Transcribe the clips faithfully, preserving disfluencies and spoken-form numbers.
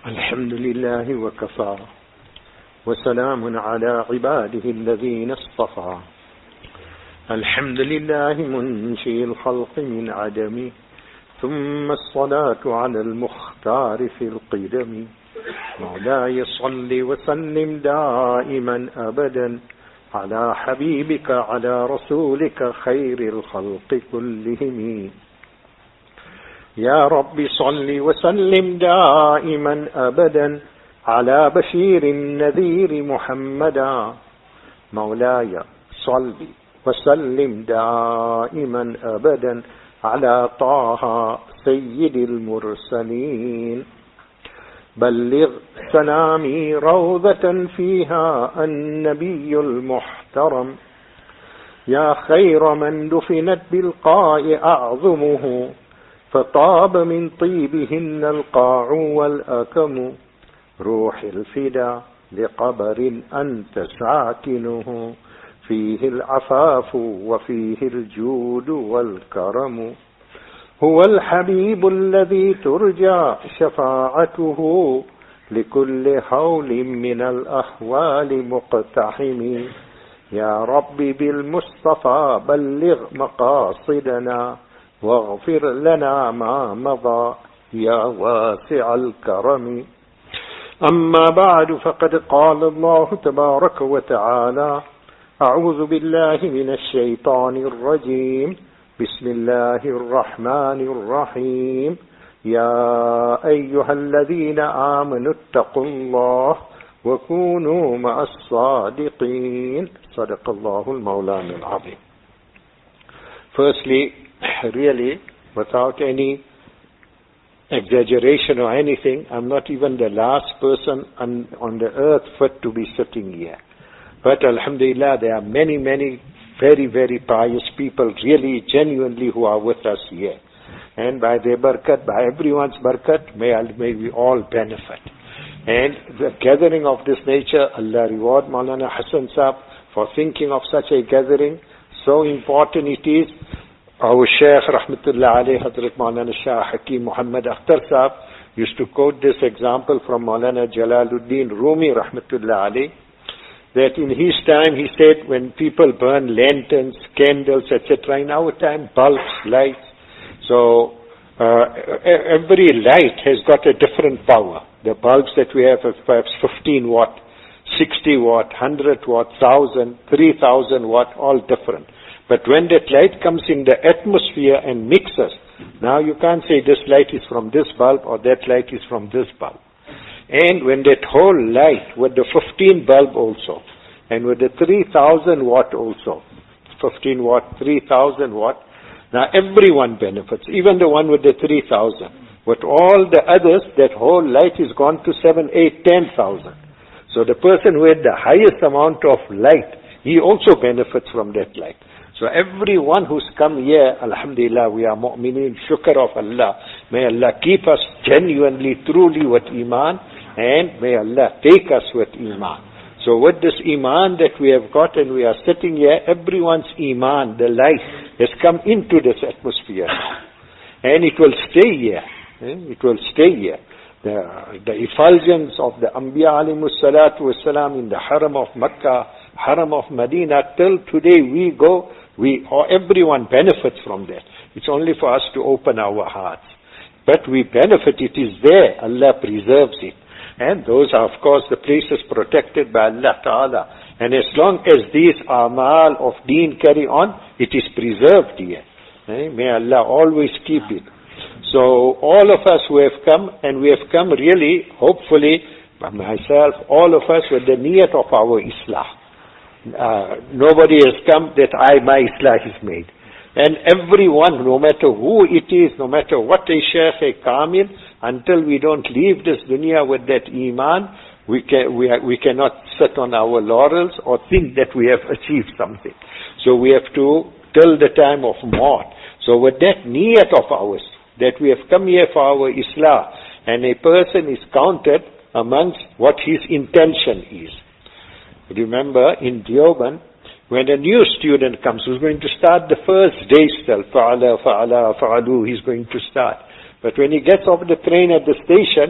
الحمد لله وكفى وسلام على عباده الذين اصطفى. الحمد لله منشئ الخلق من عدم، ثم الصلاة على المختار في القدم. مولاي صل وسلم دائما أبدا على حبيبك على رسولك خير الخلق كلهم. يا رب صل وسلم دائما أبدا على بشير النذير محمدا. مولاي صل وسلم دائما أبدا على طه سيد المرسلين. بلغ سلامي روضة فيها النبي المحترم، يا خير من دفنت بالقاع أعظمه، فطاب من طيبهن القاع والأكم. روح الفدا لقبر أنت ساكنه، فيه العفاف وفيه الجود والكرم. هو الحبيب الذي ترجى شفاعته لكل حول من الأحوال مقتحم. يا رب بالمصطفى بلغ مقاصدنا، واغفر لنا ما مضى يا واسع الكرم. أما بعد، فقد قال الله تبارك وتعالى: أعوذ بالله من الشيطان الرجيم، بسم الله الرحمن الرحيم. يا أيها الذين آمنوا اتقوا الله وكونوا مع الصادقين. صدق الله المولان العظيم. Firstly, really, without any exaggeration or anything, I'm not even the last person on, on the earth fit to be sitting here. But alhamdulillah, there are many, many very, very pious people, really, genuinely, who are with us here. And by their barakat, by everyone's barakat, may, may we all benefit. And the gathering of this nature, Allah reward Maulana Hassan Saab for thinking of such a gathering. So important it is. Our Shaykh Rahmatullah alayhi, Hazrat Maulana Shah Hakim Muhammad Akhtar Saab used to quote this example from Maulana Jalaluddin Rumi Rahmatullah alayhi, that in his time, he said, when people burn lanterns, candles, et cetera, in our time, bulbs, lights. So uh, every light has got a different power. The bulbs that we have are perhaps fifteen watt, sixty watt, one hundred watt, one thousand, three thousand watt, all different. But when that light comes in the atmosphere and mixes, now you can't say this light is from this bulb or that light is from this bulb. And when that whole light with the fifteen bulb also, and with the three thousand watt also, fifteen watt, three thousand watt, now everyone benefits, even the one with the three thousand. With all the others, that whole light is gone to seven, eight, ten thousand. So the person who had the highest amount of light, he also benefits from that light. So everyone who's come here, alhamdulillah, we are mu'mineen, shukr of Allah. May Allah keep us genuinely, truly with iman, and may Allah take us with iman. So with this iman that we have got and we are sitting here, everyone's iman, the light, has come into this atmosphere. And it will stay here. It will stay here. The, the effulgence of the Anbiya alayhimus salatu wassalam in the Haram of Makkah, Haram of Medina, till today we go, we, or everyone benefits from that. It's only for us to open our hearts. But we benefit, it is there, Allah preserves it. And those are, of course, the places protected by Allah Ta'ala. And as long as these amal of deen carry on, it is preserved here. Eh? May Allah always keep it. So all of us who have come, and we have come really, hopefully, myself, all of us with the niyat of our Islah. Uh, nobody has come that I, my Islah is made. And everyone, no matter who it is, no matter what a Shaykh, a Kamil, until we don't leave this dunya with that Iman, we, can, we, are, we cannot sit on our laurels or think that we have achieved something. So we have to, till the time of maut. So with that niyat of ours, that we have come here for our Islah, and a person is counted amongst what his intention is. Remember, in Deoban, when a new student comes, who's going to start the first day still, fa'ala, fa'ala, fa'alu, he's going to start. But when he gets off the train at the station,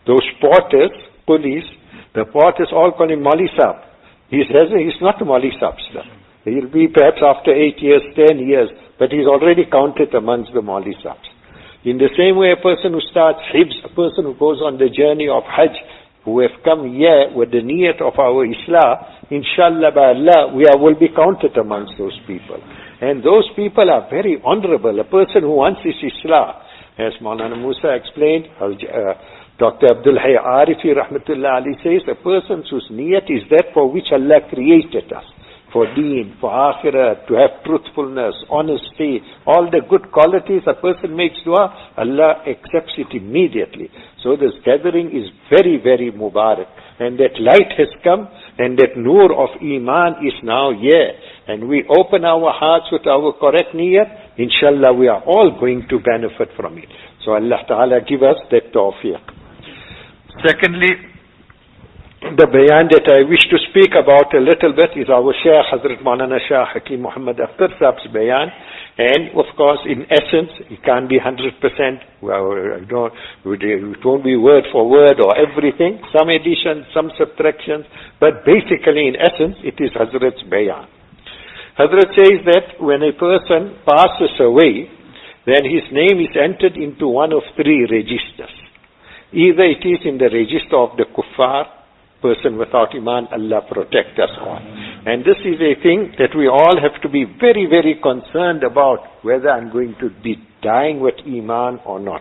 those porters, police, the porters all call him Mali Sahib. He's, he's not a Mali Sahib, sir. He'll be perhaps after eight years, ten years, but he's already counted amongst the Mali Sahibs. In the same way, a person who starts Hibs, a person who goes on the journey of Hajj, who have come here with the niyat of our Islah, inshallah by Allah, we are, will be counted amongst those people. And those people are very honorable. A person who wants his Islah, as Maulana Musa explained, uh, Doctor Abdul Hayy Arifi Rahmatullah Ali says, a person whose niyat is that for which Allah created us. For deen, for akhirah, to have truthfulness, honesty, all the good qualities, a person makes dua, Allah accepts it immediately. So this gathering is very, very mubarak. And that light has come, and that nur of Iman is now here. And we open our hearts with our correct niyat, inshallah we are all going to benefit from it. So Allah Ta'ala give us that tawfiq. Secondly, the bayan that I wish to speak about a little bit is our Shaykh Hazrat Maulana Shah Hakim Muhammad Akhtar Sahib's bayan. And of course, in essence, it can't be one hundred percent, well, don't, it won't be word for word or everything, some additions, some subtractions, but basically in essence, it is Hazrat's bayan. Hazrat says that when a person passes away, then his name is entered into one of three registers. Either it is in the register of the kuffar, person without Iman, Allah protect us all. And this is a thing that we all have to be very, very concerned about, whether I'm going to be dying with Iman or not.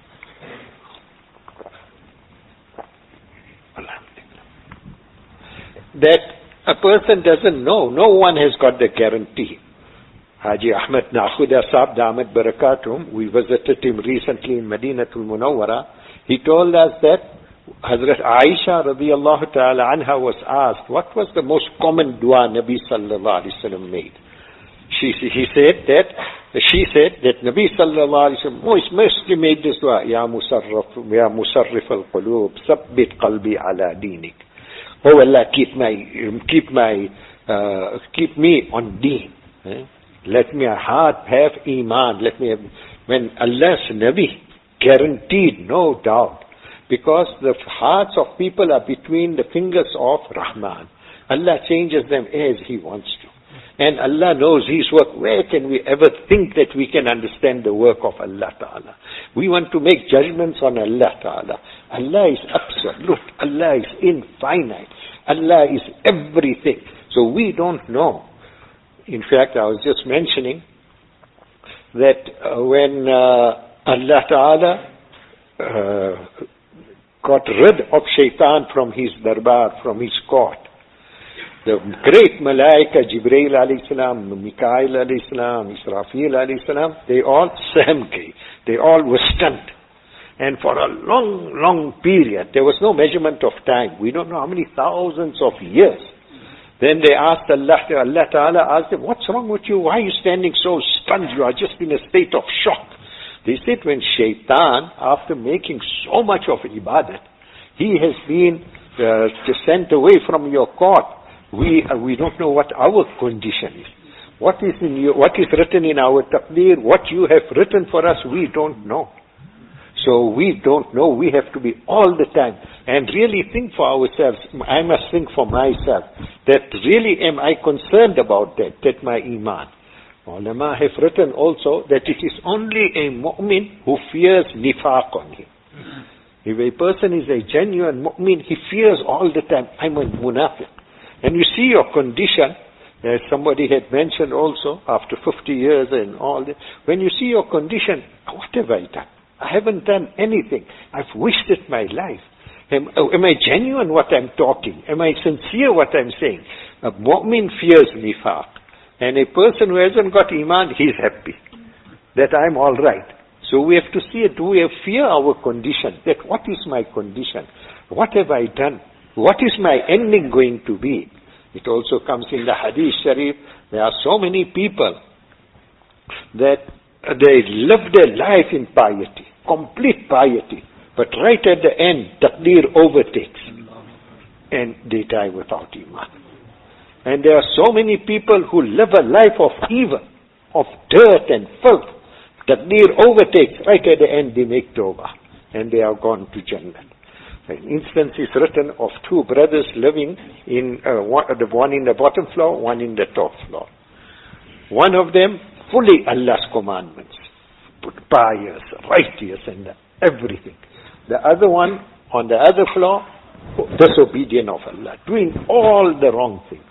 That a person doesn't know. No one has got the guarantee. Haji Ahmed Nakhuda Sahib Damat Barakatum, we visited him recently in Madinatul Munawwara. He told us that Hazrat Aisha radiyallahu ta'ala anha was asked, what was the most common dua Nabi sallallahu alayhi wa sallam made? She, he said that, she said that Nabi sallallahu alayhi wa sallam most, mostly made this dua, Ya Musarrif, Ya Musarrif al-Qulub, Sabbit qalbi ala dinik. Oh Allah, keep my, keep my, uh, keep me on deen. Eh? Let my heart have Iman. Let me have, when Allah's Nabi guaranteed, no doubt. Because the hearts of people are between the fingers of Rahman. Allah changes them as He wants to. And Allah knows His work. Where can we ever think that we can understand the work of Allah Ta'ala? We want to make judgments on Allah Ta'ala. Allah is absolute. Allah is infinite. Allah is everything. So we don't know. In fact, I was just mentioning that uh, when uh, Allah Ta'ala uh, got rid of Shaitan from his darbar, from his court, the great Malaika, Jibreel alayhi salam, Mikael alayhi salam, Israfil alayhi salam, they all samke, they all were stunned. And for a long, long period, there was no measurement of time. We don't know how many thousands of years. Then they asked Allah, Allah Ta'ala asked them, what's wrong with you? Why are you standing so stunned? You are just in a state of shock. They said when Shaitan, after making so much of ibadat, he has been uh, sent away from your court. We uh, we don't know what our condition is. What is in your, what is written in our taqdeer, what you have written for us, we don't know. So we don't know. We have to be all the time and really think for ourselves. I must think for myself that really am I concerned about that, that my iman. Ulama have written also that it is only a mu'min who fears nifaq on him. If a person is a genuine mu'min, he fears all the time, I'm a munafiq. And you see your condition, as somebody had mentioned also, after fifty years and all that, when you see your condition, what have I done? I haven't done anything. I've wasted my life. Am, am I genuine what I'm talking? Am I sincere what I'm saying? A mu'min fears nifaq. And a person who hasn't got iman, he's happy that I'm all right. So we have to see it. Do we have fear our condition? That what is my condition? What have I done? What is my ending going to be? It also comes in the Hadith Sharif. There are so many people that they live their life in piety, complete piety. But right at the end, taqdeer overtakes. And they die without iman. And there are so many people who live a life of evil, of dirt and filth. Taqdeer overtakes. Right at the end, they make tawbah. And they are gone to Jannah. An instance is written of two brothers living in, uh, one, the one in the bottom floor, one in the top floor. One of them, fully Allah's commandments, pious, righteous and everything. The other one, on the other floor, disobedient of Allah, doing all the wrong things.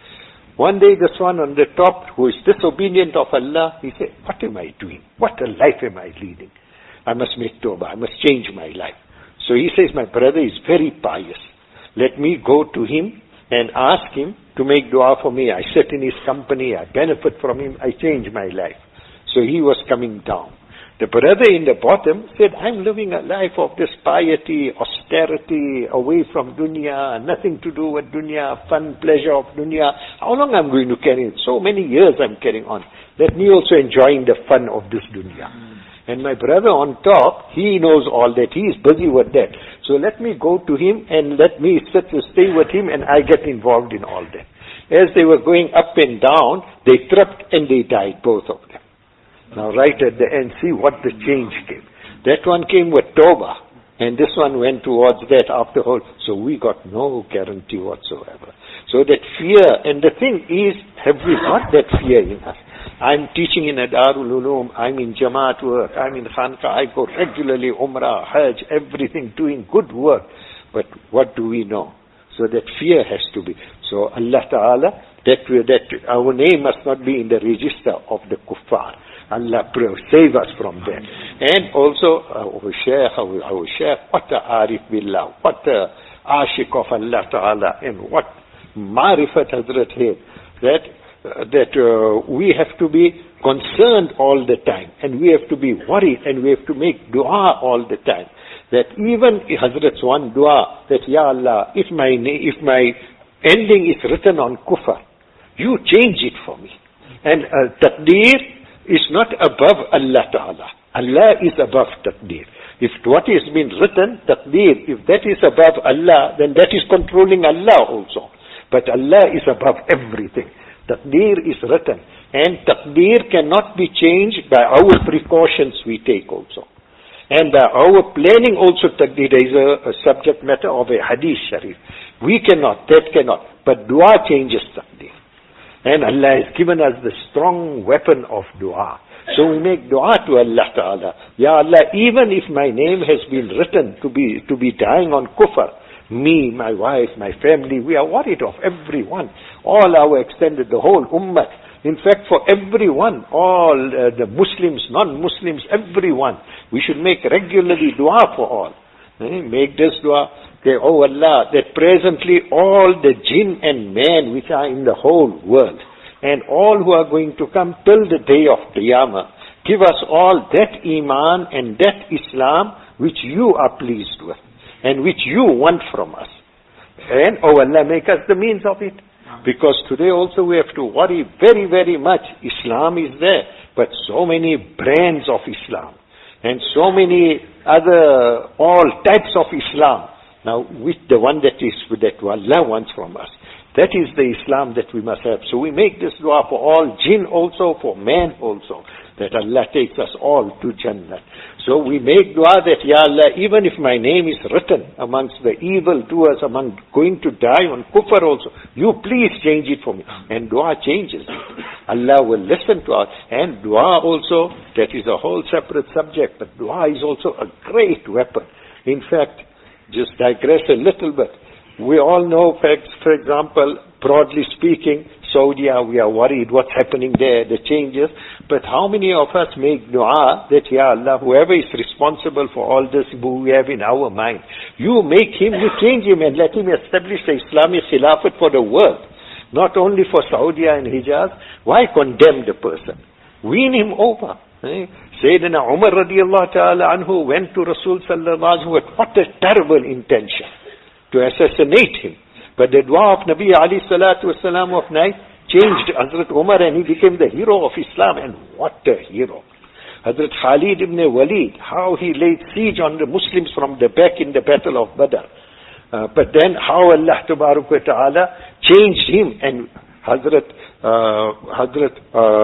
One day this one on the top, who is disobedient of Allah, he said, what am I doing? What a life am I leading? I must make tawbah, I must change my life. So he says, my brother is very pious. Let me go to him and ask him to make dua for me. I sit in his company, I benefit from him, I change my life. So he was coming down. The brother in the bottom said, I'm living a life of this piety, austerity, away from dunya, nothing to do with dunya, fun, pleasure of dunya. How long I'm going to carry it? So many years I'm carrying on. Let me also enjoying the fun of this dunya. Mm. And my brother on top, he knows all that. He is busy with that. So let me go to him and let me sit and stay with him and I get involved in all that. As they were going up and down, they tripped and they died, both of them. Now right at the end, see what the change came. That one came with tawbah, and this one went towards that after all. So we got no guarantee whatsoever. So that fear, and the thing is, have we got that fear in us? I'm teaching in a Darul Uloom, I'm in Jamaat work, I'm in Khanqa, I go regularly, Umrah, Hajj, everything, doing good work. But what do we know? So that fear has to be. So Allah Ta'ala, that, that our name must not be in the register of the kuffar. Allah save us from that. And also, our Shaykh, our, our Shaykh, what a Arif Billah, what a Ashik of Allah Ta'ala, and what Marifat Hazrat had, that, uh, that uh, we have to be concerned all the time, and we have to be worried, and we have to make dua all the time. That even Hazrat's one dua, that, Ya Allah, if my, if my ending is written on kufr, you change it for me. And uh, taqdeer is not above Allah Ta'ala. Allah is above taqdeer. If what has been written, taqdeer, if that is above Allah, then that is controlling Allah also. But Allah is above everything. Taqdeer is written. And taqdeer cannot be changed by our precautions we take also. And by our planning also, taqdeer is a, a subject matter of a hadith sharif. We cannot, that cannot. But dua changes taqdeer. And Allah has given us the strong weapon of dua. So we make dua to Allah Ta'ala. Ya Allah, even if my name has been written to be to be dying on kufr, me, my wife, my family, we are worried of everyone. All our extended, the whole ummah. In fact, for everyone, all uh, the Muslims, non-Muslims, everyone, we should make regularly dua for all. Eh? Make this dua. Okay, oh Allah, that presently all the jinn and man which are in the whole world, and all who are going to come till the day of Qiyamah, give us all that Iman and that Islam which you are pleased with, and which you want from us. And, oh Allah, make us the means of it. Because today also we have to worry very, very much. Islam is there, but so many brands of Islam, and so many other, all types of Islam. Now, which the one that is that Allah wants from us, that is the Islam that we must have. So we make this dua for all jinn also, for man also, that Allah takes us all to Jannah. So we make dua that, Ya Allah, even if my name is written amongst the evil doers, among going to die on kufr also, you please change it for me. And dua changes it. Allah will listen to us. And dua also, that is a whole separate subject, but dua is also a great weapon. In fact, just digress a little bit. We all know facts, for example, broadly speaking, Saudi, we are worried what's happening there, the changes. But how many of us make dua that, Ya Allah, whoever is responsible for all this we have in our mind, you make him, you change him and let him establish the Islamic Khilafat for the world. Not only for Saudi and Hijaz. Why condemn the person? Win him over. Eh? Sayyidina Umar radiallahu ta'ala anhu went to Rasul sallallahu alaihi wasallam with what a terrible intention to assassinate him. But the dua of Nabi alayhi salatu wasalam of night changed Hazrat Umar and he became the hero of Islam. And what a hero. Hazrat Khalid ibn Walid, how he laid siege on the Muslims from the back in the battle of Badr. Uh, but then how Allah tabarak wa ta'ala changed him, and Hazrat uh, Hazrat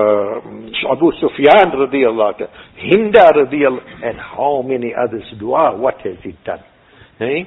uh, Abu Sufyan radiyallahu ta'ala, Hinda radiyallahu, and how many others. Dua, what has it done? Eh?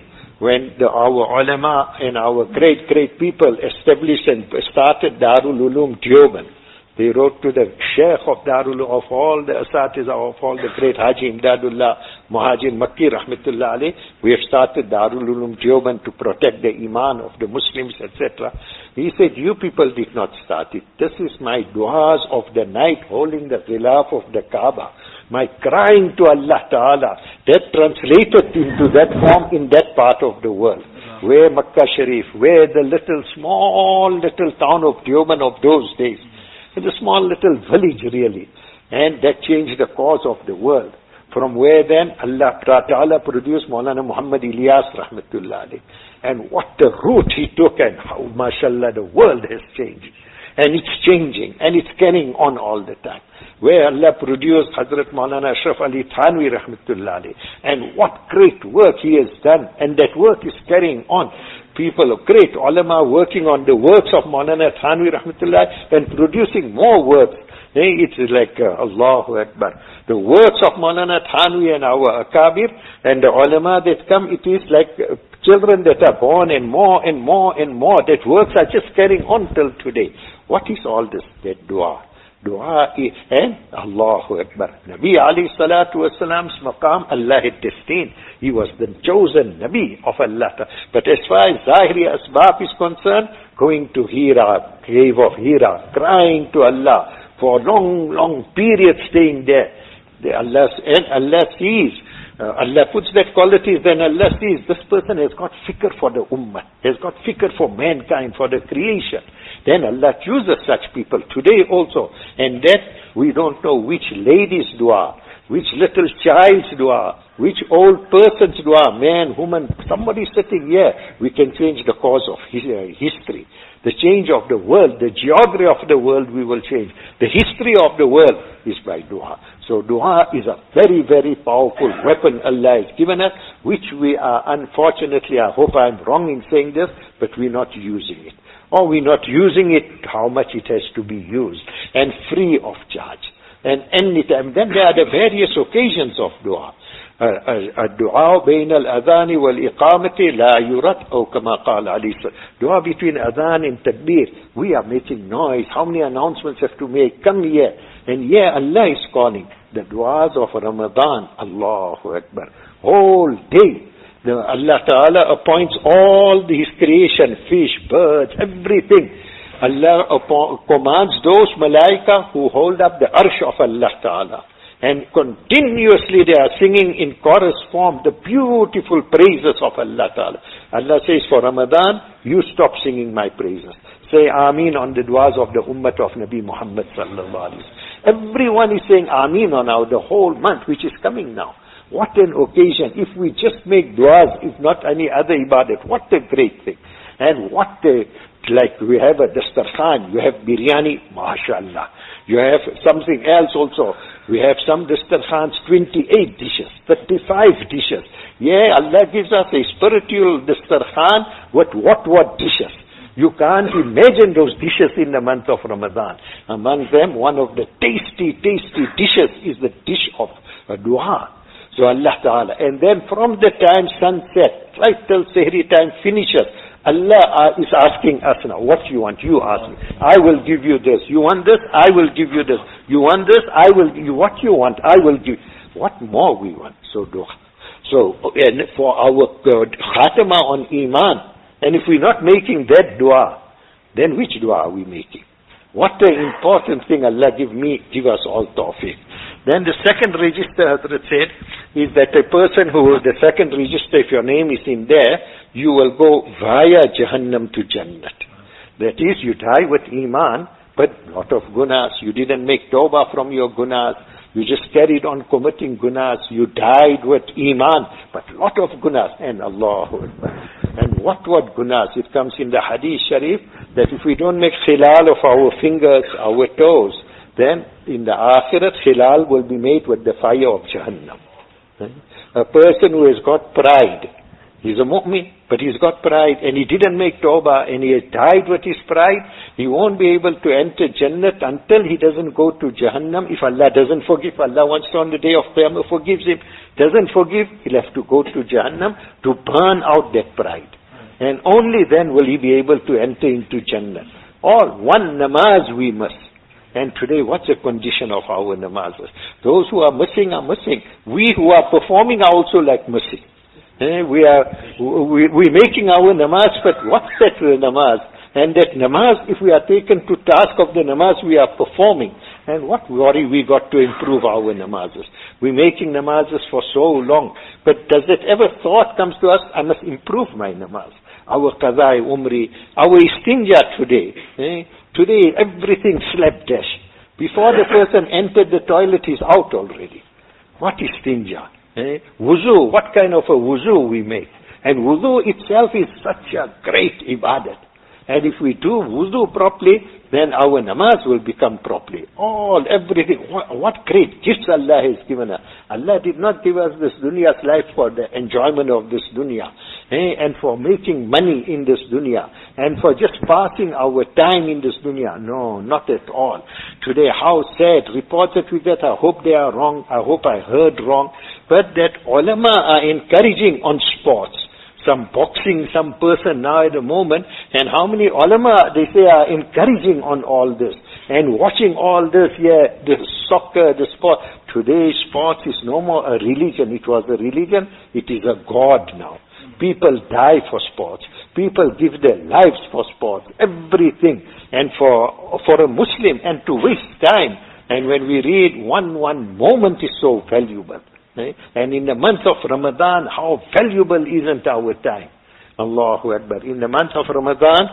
when the, our ulama and our great, great people established and started Darul Uloom Deoband. They wrote to the Sheikh of Darul, of all the Asatiza, of all the great Haji Imdadullah Muhajir Makki Rahmatullah alayh. We have started Darul Uloom Deoband to protect the Iman of the Muslims, et cetera. He said, you people did not start it. This is my du'as of the night holding the ghilaf of the Kaaba. My crying to Allah Ta'ala, that translated into that form in that part of the world. Where Makkah Sharif, where the little, small little town of Deoband of those days. It's a small little village really. And that changed the course of the world. From where then Allah Ta'ala produced Maulana Muhammad Ilyas Rahmatullah alayh. And what the route he took and how, mashallah, the world has changed. And it's changing and it's carrying on all the time. Where Allah produced Hazrat Maulana Ashraf Ali Thanwi Rahmatullah alayh. And what great work he has done. And that work is carrying on. People of great ulama working on the works of Maulana Thanwi Rahmatullah and producing more works. It's like uh, Allahu Akbar. The works of Maulana Thanwi and our Akabir and the ulama that come, it is like uh, children that are born and more and more and more. That works are just carrying on till today. What is all this? That dua. Dua is, and Allahu Akbar. Nabi alayhi salatu wasalam's maqam, Allah had destined. He was the chosen Nabi of Allah. But as far as Zahiri Asbab is concerned, going to Hira, cave of Hira, crying to Allah for a long, long period staying there. The Allah, and Allah sees. Uh, Allah puts that quality, then Allah sees this person has got fikr for the ummah, has got fikr for mankind, for the creation. Then Allah chooses such people today also. And that we don't know which lady's dua, which little child's dua, which old person's dua, man, woman, somebody sitting here, we can change the course of his, uh, history. The change of the world, the geography of the world we will change. The history of the world is by dua. So dua is a very, very powerful weapon Allah has given us, which we are unfortunately, I hope I'm wrong in saying this, but we're not using it. Or we're not using it, how much it has to be used. And free of charge. And any time. Then there are the various occasions of dua. الدعاء بين الأذان والإقامة لا يرد أو كما قال عليه الصلاة. Dua between adhan and takbir. We are making noise. How many announcements have to make? Come here. And here Allah is calling. The du'as of Ramadan. Allahu Akbar. Whole day. The Allah Ta'ala appoints all His creation, fish, birds, everything. Allah commands those malaika who hold up the arsh of Allah Ta'ala. And continuously they are singing in chorus form the beautiful praises of Allah Ta'ala. Allah says for Ramadan, you stop singing my praises. Say Ameen on the du'as of the ummah of Nabi Muhammad Sallallahu Alaihi Wasallam. Everyone is saying Ameen on our, the whole month which is coming now. What an occasion. If we just make du'as, if not any other ibadat, what a great thing. And what a, like we have a dastarkhan, you have biryani, mashallah. You have something else also. We have some dastarkhans, twenty-eight dishes, thirty-five dishes. Yeah, Allah gives us a spiritual dastarkhan with what, what dishes. You can't imagine those dishes in the month of Ramadan. Among them, one of the tasty, tasty dishes is the dish of a dua. So Allah Ta'ala. And then from the time sunset, right till Sehri time finishes, Allah is asking us now, what you want? You ask me. I will give you this. You want this? I will give you this. You want this? I will give you. What you want? I will give. What more we want? So dua. So, and for our uh, khatima on Iman, and if we're not making that dua, then which dua are we making? What an important thing Allah give me, give us all tawfiq. Then the second register, Hazrat said, is that a person who, the second register, if your name is in there, you will go via Jahannam to Jannat. That is, you die with Iman, but lot of gunas. You didn't make tawbah from your gunas. You just carried on committing gunas. You died with Iman, but lot of gunas. And Allahu Akbar. And what what gunas? It comes in the Hadith Sharif that if we don't make khilal of our fingers, our toes, then in the Akhirat, khilal will be made with the fire of Jahannam. A person who has got pride, He's a mu'min, but he's got pride, and he didn't make tawbah, and he has died with his pride. He won't be able to enter Jannat until he doesn't go to Jahannam. If Allah doesn't forgive, Allah wants to on the day of Qiyamah forgives him. Doesn't forgive, he'll have to go to Jahannam to burn out that pride. And only then will he be able to enter into Jannah. All one namaz we must. And today, what's the condition of our namazes? Those who are missing are missing. We who are performing are also like missing. Eh, we are we we making our namaz, but what's that namaz? And that namaz, if we are taken to task of the namaz we are performing, and what worry we got to improve our namazes? We're making namazes for so long, but does it ever thought comes to us, I must improve my namaz? Our qadai umri, our istinja today. Eh? Today everything slapdash. Before the person entered the toilet, he's out already. What istinja? Eh? Wuzu, what kind of a wuzu we make? And wuzu itself is such a great ibadat. And if we do wuzu properly, then our namaz will become properly. All, everything, what, what great gifts Allah has given us. Allah did not give us this dunya's life for the enjoyment of this dunya, eh? And for making money in this dunya, and for just passing our time in this dunya. No, not at all. Today, how sad reports that we get, I hope they are wrong, I hope I heard wrong, but that ulama are encouraging on sports. Some boxing, some person now at the moment, and how many ulama, they say, are encouraging on all this, and watching all this, yeah, the soccer, the sport. Today, sports is no more a religion. It was a religion, it is a god now. People die for sports. People give their lives for sports, everything. And for, for a Muslim, and to waste time, and when we read one, one moment is so valuable. Eh? And in the month of Ramadan, how valuable isn't our time? Allahu Akbar. In the month of Ramadan,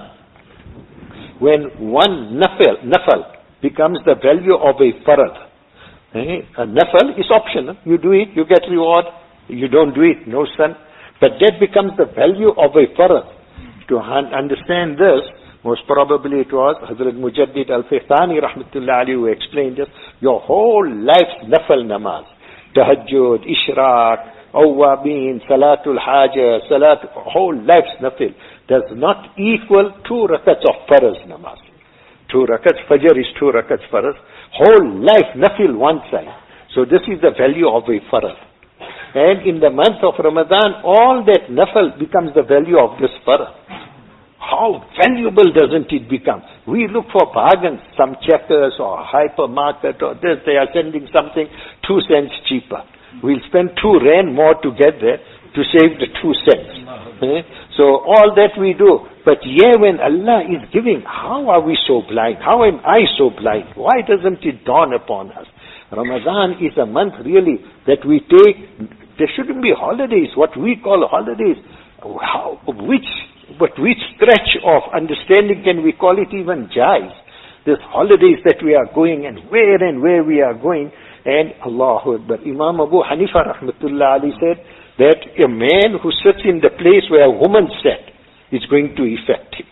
when one nafil, nafil becomes the value of a farad. Eh? A nafil is optional. You do it, you get reward. You don't do it, no son. But that becomes the value of a farad. To understand this, most probably it was Hazrat Mujaddid Al-Fihtani Rahmatullah Ali who explained this. Your whole life's nafil namaz. Tahajjud, Ishraq, Awwabin, Salatul Haja, Salat, whole life's nafil does not equal two rakats of faraz namaz. Two rakats, Fajr is two rakats faraz. Whole life nafil one side. So this is the value of a faraz. And in the month of Ramadan, all that nafil becomes the value of this faraz. How valuable doesn't it become? We look for bargains, some checkers or hypermarket or this, they are sending something two cents cheaper. We'll spend two rand more to get there to save the two cents. Eh? So all that we do. But yeah, when Allah is giving, how are we so blind? How am I so blind? Why doesn't it dawn upon us? Ramadan is a month really that we take, there shouldn't be holidays, what we call holidays. How, which But which stretch of understanding can we call it even jais? This holidays that we are going and where and where we are going. And Allahu Akbar. Imam Abu Hanifa Rahmatullah Ali said that a man who sits in the place where a woman sat is going to affect him.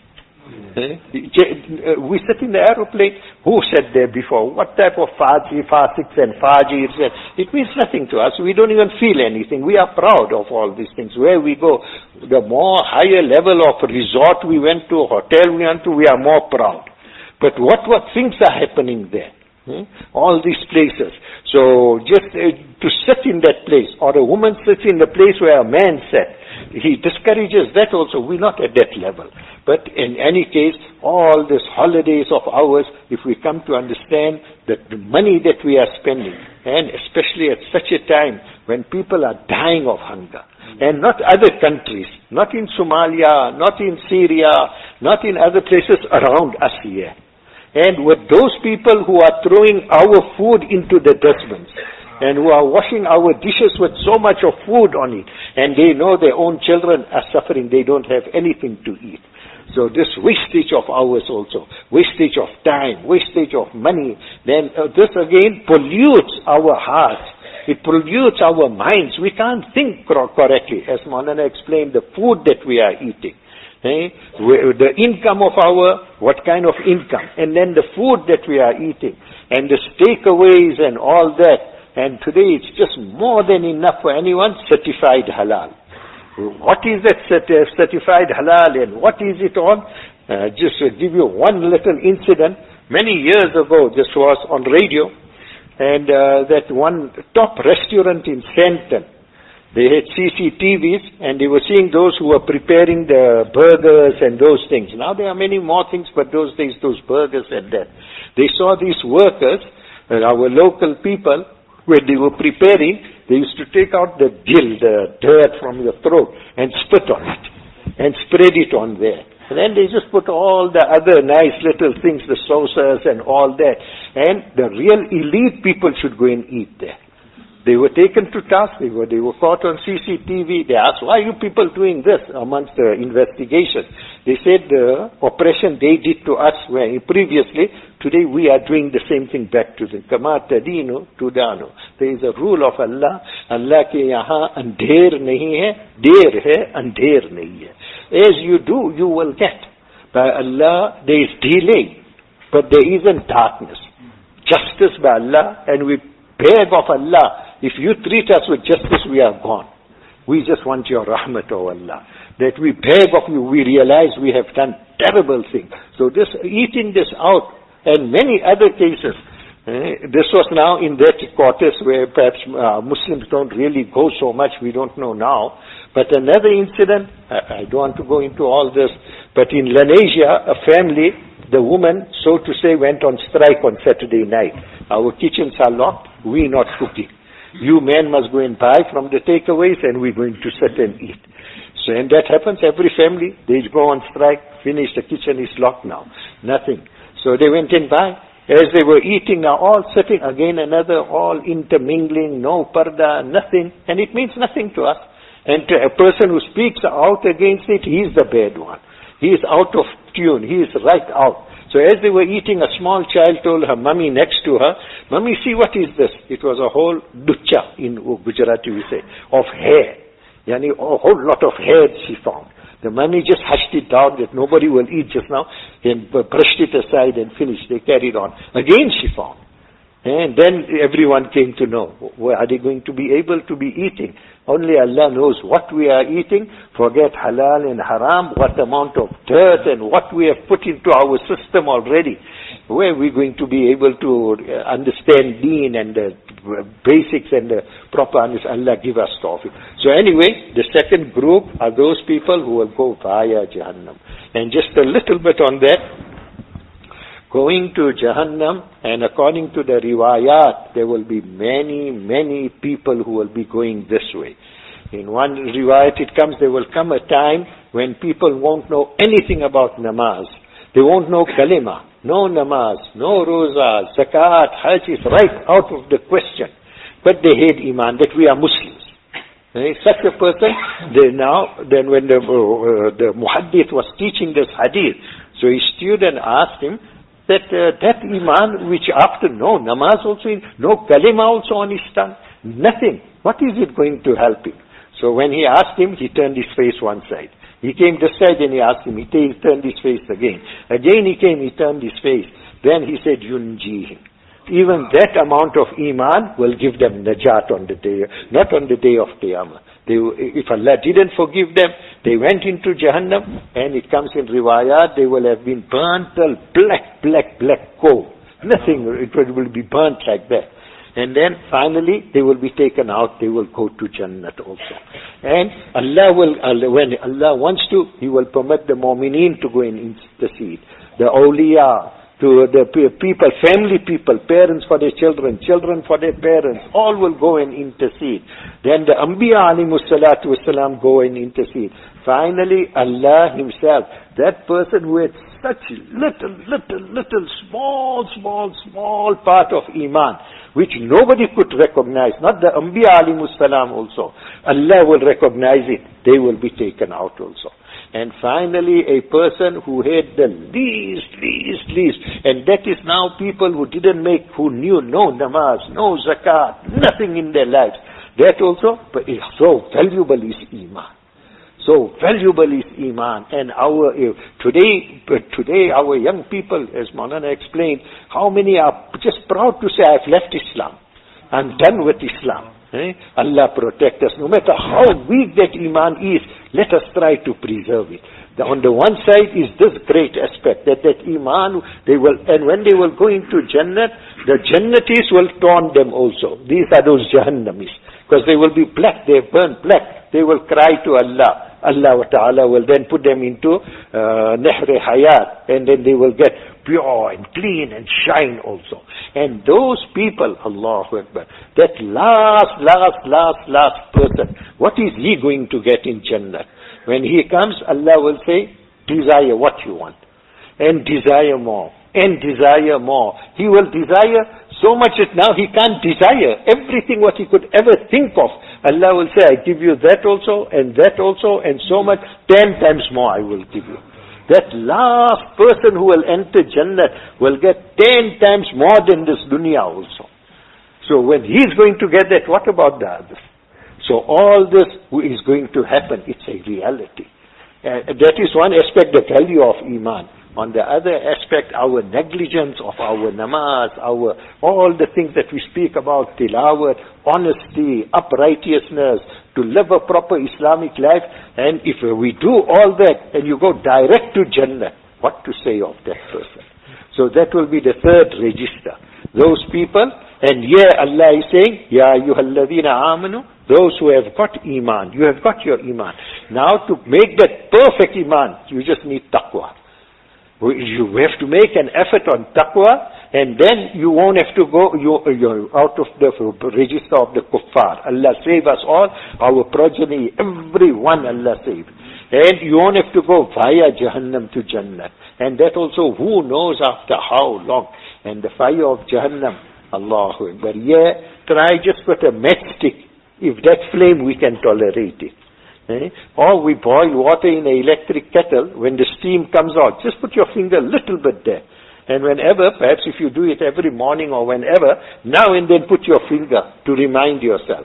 We sit in the aeroplane. Who sat there before? What type of faji, fasiks and fajirs? It means nothing to us. We don't even feel anything. We are proud of all these things. Where we go, the more higher level of resort we went to, hotel we went to, we are more proud. But what what things are happening there? Hmm? All these places. So just uh, to sit in that place, or a woman sits in the place where a man sat, he discourages that also. We're not at that level. But in any case, all these holidays of ours, if we come to understand that the money that we are spending, and especially at such a time when people are dying of hunger, and not other countries, not in Somalia, not in Syria, not in other places around us here. And with those people who are throwing our food into the dustbins, and who are washing our dishes with so much of food on it, and they know their own children are suffering, they don't have anything to eat. So this wastage of ours also, wastage of time, wastage of money, then uh, this again pollutes our hearts. It pollutes our minds. We can't think correctly. As Maulana explained, the food that we are eating. Eh? The income of our, what kind of income? And then the food that we are eating. And the takeaways and all that. And today it's just more than enough for anyone certified halal. what is that certi- certified halal and what is it on? Uh, just to give you one little incident. Many years ago, this was on radio, and uh, that one top restaurant in Santon, they had C C T Vs, and they were seeing those who were preparing the burgers and those things. Now there are many more things, but those days, those burgers and that. They saw these workers, uh, our local people, when they were preparing, they used to take out the gill, the dirt from your throat, and spit on it, and spread it on there. And then they just put all the other nice little things, the sauces and all that. And the real elite people should go and eat there. They were taken to task. They were, they were caught on C C T V. They asked, why are you people doing this amongst the investigation? They said the oppression they did to us where previously, today we are doing the same thing back to them. Kama tadinu tudano. There is a rule of Allah. Allah ke yahan andher nahi hai, der hai, andher nahi hai. As you do, you will get. By Allah, there is delay, but there isn't darkness. Justice by Allah, and we beg of Allah, if you treat us with justice, we are gone. We just want your rahmat, O Allah. That we beg of you, we realize we have done terrible things. So this, eating this out, and many other cases, eh, this was now in that quarters where perhaps uh, Muslims don't really go so much, we don't know now. But another incident, I, I don't want to go into all this, but in Lenasia, a family, the woman, so to say, went on strike on Saturday night. Our kitchens are locked, we not cooking. You men must go and buy from the takeaways and we're going to sit and eat. So, and that happens every family. They go on strike, finish, the kitchen is locked now. Nothing. So they went and buy. As they were eating, now all sitting, again another, all intermingling, no parda, nothing. And it means nothing to us. And to a person who speaks out against it, he is the bad one. He is out of tune. He is right out. So as they were eating, a small child told her mummy next to her, "Mummy, see what is this?" It was a whole ducha, in Gujarati we say, of hair. Yani a whole lot of hair she found. The mummy just hushed it down that nobody will eat just now, and brushed it aside and finished. They carried on. Again she found. And then everyone came to know, are they going to be able to be eating? Only Allah knows what we are eating. Forget halal and haram, what amount of dirt and what we have put into our system already. Where are we going to be able to understand deen and the basics and the proper understanding? Allah give us tawfiq. So anyway, the second group are those people who will go via Jahannam. And just a little bit on that. Going to Jahannam, and according to the riwayat, there will be many, many people who will be going this way. In one riwayat it comes, there will come a time when people won't know anything about namaz. They won't know kalima, no namaz, no roza, zakat, hajj is right out of the question. But they hate iman, that we are Muslims. Eh, such a person, they now, then when the, uh, the muhaddith was teaching this hadith, so his student asked him, that uh, that iman which after no namaz also, in, no kalima also on his tongue, nothing. What is it going to help him? So when he asked him, he turned his face one side. He came this side and he asked him, he t- turned his face again. Again he came, he turned his face. Then he said, yunjihim. Even that amount of iman will give them najat on the day, not on the day of Qiyamah. They, if Allah didn't forgive them, they went into Jahannam, and it comes in riwayat, they will have been burnt till black, black, black coal. Nothing, it will be burnt like that. And then finally, they will be taken out, they will go to Jannat also. And Allah will, Allah, when Allah wants to, He will permit the mu'mineen to go and intercede. The awliya, to the people, family people, parents for their children, children for their parents, all will go and intercede. Then the Anbiya alayhimus salatu wasalam go and intercede. Finally, Allah Himself, that person who had such little, little, little, small, small, small part of Iman, which nobody could recognize, not the Anbiya alayhimus salam also, Allah will recognize it, they will be taken out also. And finally, a person who had the least, least, least, and that is now people who didn't make, who knew no namaz, no zakat, nothing in their lives. That also, but is so valuable is Iman. So valuable is Iman. And our, uh, today, today our young people, as Maulana explained, how many are just proud to say, I've left Islam. I'm done with Islam. Eh? Allah protect us. No matter how weak that iman is, let us try to preserve it. The, on the one side is this great aspect, that that iman, they will, and when they will go into Jannah, the Jannatis will taunt them also. These are those Jahannamis. Because they will be black, they burn black. They will cry to Allah. Allah Ta'ala will then put them into uh, Nehre Hayat, and then they will get pure and clean and shine also. And those people, Allahu Akbar, that last, last, last, last person, what is he going to get in Jannah? When he comes, Allah will say, desire what you want. And desire more. And desire more. He will desire so much that now he can't desire everything what he could ever think of. Allah will say, I give you that also, and that also, and so much, ten times more I will give you. That last person who will enter Jannah will get ten times more than this dunya also. So when he's going to get that, what about the others? So all this is going to happen. It's a reality. Uh, that is one aspect, the value of Iman. On the other aspect, our negligence of our namaz, our all the things that we speak about, tilawat, honesty, uprightness, to live a proper Islamic life. And if we do all that and you go direct to Jannah, what to say of that person? So that will be the third register. Those people, and here Allah is saying, Ya ayyuhalladhina amanu, those who have got Iman, you have got your Iman. Now to make that perfect Iman, you just need taqwa. You have to make an effort on taqwa, and then you won't have to go, you, you're out of the register of the kuffar. Allah save us all, our progeny, everyone Allah save. And you won't have to go via Jahannam to Jannah. And that also, who knows after how long. And the fire of Jahannam, Allahu Akbar. Yeah, try just put a matchstick. If that flame, we can tolerate it. Eh? Or we boil water in an electric kettle, when the steam comes out, just put your finger a little bit there. And whenever, perhaps if you do it every morning or whenever, now and then put your finger to remind yourself.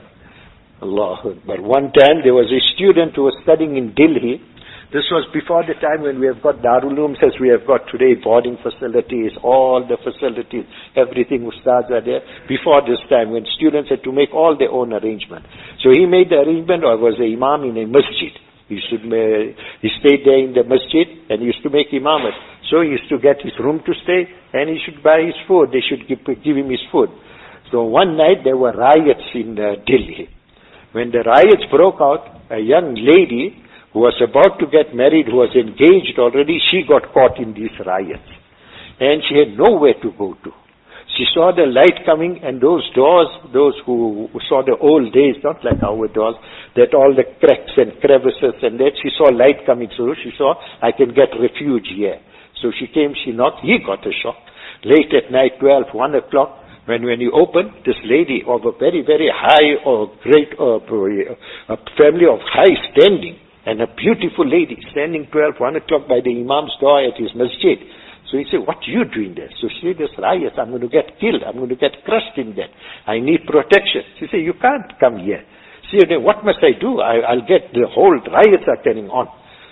Allah Akbar. One time there was a student who was studying in Delhi. This was before the time when we have got Darul Ulooms as we have got today, boarding facilities, all the facilities, everything, ustads are there. Before this time when students had to make all their own arrangement. So he made the arrangement, or was the imam in a masjid. He, should, uh, he stayed there in the masjid and he used to make imamat. So he used to get his room to stay and he should buy his food. They should give, give him his food. So one night there were riots in uh, Delhi. When the riots broke out, a young lady who was about to get married, who was engaged already, she got caught in these riots. And she had nowhere to go to. She saw the light coming, and those doors, those who saw the old days, not like our doors, that all the cracks and crevices and that, she saw light coming through. She saw, I can get refuge here. So she came, she knocked, he got a shock. Late at night, twelve, one o'clock, when when he opened, this lady of a very, very high or great, uh, a family of high standing, and a beautiful lady standing twelve, one o'clock by the imam's door at his masjid. So he said, what are you doing there? So she said, this riot, I'm going to get killed. I'm going to get crushed in there. I need protection. She said, you can't come here. She said, what must I do? I, I'll get, the whole riots are carrying on.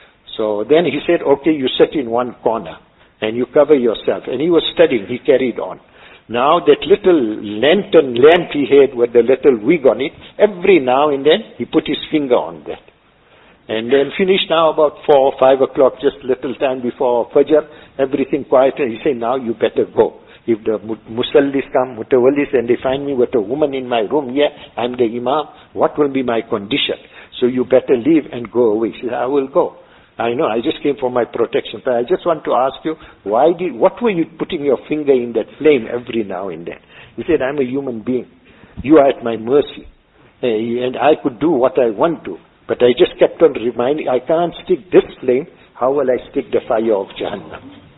So then he said, okay, you sit in one corner and you cover yourself. And he was studying, he carried on. Now that little lantern lamp he had with the little wig on it, every now and then he put his finger on that. And then finished now about four or five o'clock, just little time before Fajr, everything quiet. And he said, now you better go. If the musallis come, mutawallis, and they find me with a woman in my room, yeah, I'm the imam, what will be my condition? So you better leave and go away. She said, I will go. I know, I just came for my protection. But I just want to ask you, why did, what were you putting your finger in that flame every now and then? He said, I'm a human being. You are at my mercy. And I could do what I want to. But I just kept on reminding, I can't stick this flame, how will I stick the fire of Jahannam?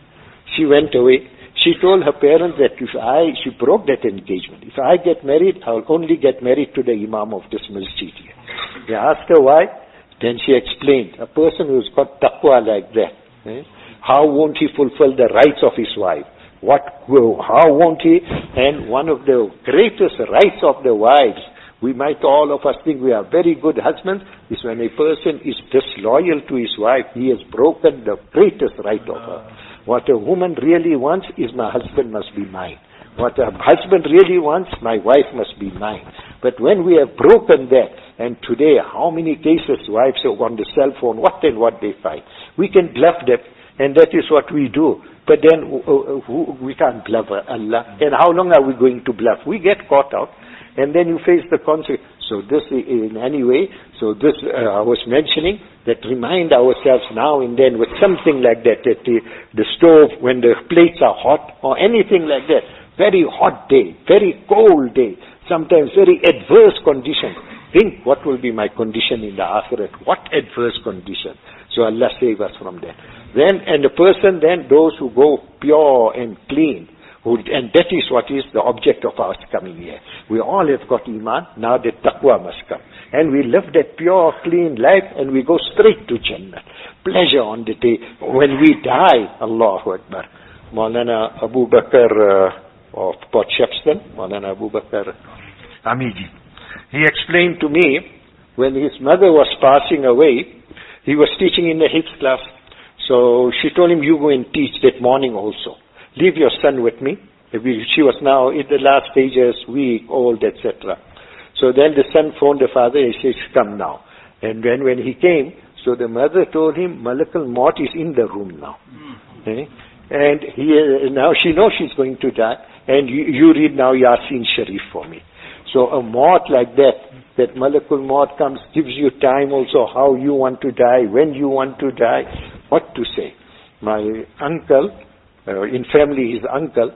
She went away. She told her parents that if I, she broke that engagement. If I get married, I will only get married to the imam of this masjid. They asked her why. Then she explained, a person who's got taqwa like that, eh, how won't he fulfill the rights of his wife? What, how won't he? And one of the greatest rights of the wives, we might all of us think we are very good husbands, is when a person is disloyal to his wife, he has broken the greatest right of her. What a woman really wants is my husband must be mine. What a husband really wants, my wife must be mine. But when we have broken that, and today how many cases wives are on the cell phone, what and what they find. We can bluff them, and that is what we do. But then uh, uh, we can't bluff Allah. And how long are we going to bluff? We get caught out, and then you face the consequence. So this in any way, so this uh, I was mentioning, that remind ourselves now and then with something like that, that the, the stove, when the plates are hot, or anything like that, very hot day, very cold day, sometimes very adverse condition. Think what will be my condition in the Akhirat. What adverse condition. So Allah save us from that. Then, and the person then, those who go pure and clean, who, and that is what is the object of our coming here. We all have got Iman, now the taqwa must come. And we live that pure, clean life, and we go straight to Jannah. Pleasure on the day. When we die, Allahu Akbar. Maulana Abu Bakr uh, of Port Shepston, Maulana Abu Bakr Amiji. He explained to me, when his mother was passing away, he was teaching in the Hifz class. So she told him, you go and teach that morning also. Leave your son with me. She was now in the last stages, weak, old, et cetera. So then the son phoned the father and says, come now. And then when he came, so the mother told him, Malakul Maut is in the room now. Mm-hmm. Okay? And he, uh, now she knows she's going to die. And you, you read now Yasin Sharif for me. So a maut like that, that Malakul Maut comes, gives you time also how you want to die, when you want to die, what to say. My uncle, uh, in family his uncle,